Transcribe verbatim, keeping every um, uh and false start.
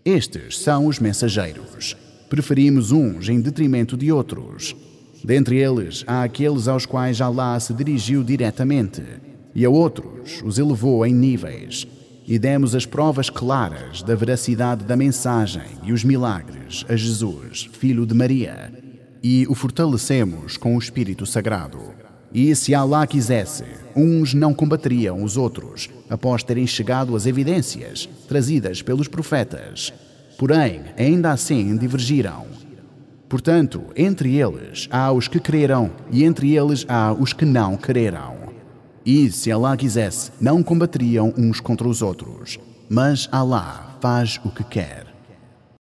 Estes são os mensageiros. Preferimos uns em detrimento de outros. Dentre eles há aqueles aos quais Alá se dirigiu diretamente, e a outros os elevou em níveis, e demos as provas claras da veracidade da mensagem e os milagres a Jesus, filho de Maria, e o fortalecemos com o Espírito Sagrado. E se Alá quisesse, uns não combateriam os outros, após terem chegado as evidências trazidas pelos profetas. Porém, ainda assim divergiram. Portanto, entre eles há os que creram e entre eles há os que não creram. E, se Alá quisesse, não combateriam uns contra os outros. Mas Alá faz o que quer.